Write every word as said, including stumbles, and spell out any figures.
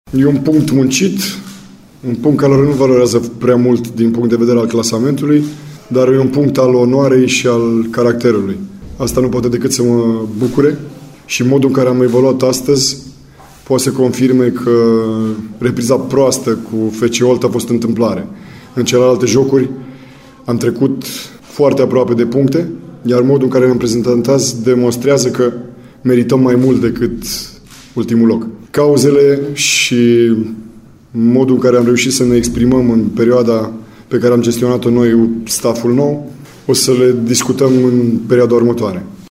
E un punct muncit, un punct care nu valorează prea mult din punct de vedere al clasamentului, dar e un punct al onoarei și al caracterului. Asta nu poate decât să mă bucure și modul în care am evoluat astăzi poate să confirme că repriza proastă cu F C Olt a fost întâmplare. În celelalte jocuri am trecut foarte aproape de puncte, iar modul în care ne-am prezentat azi demonstrează că merităm mai mult decât ultimul loc. Cauzele și modul în care am reușit să ne exprimăm în perioada pe care am gestionat-o noi, stafful nou, o să le discutăm în perioada următoare.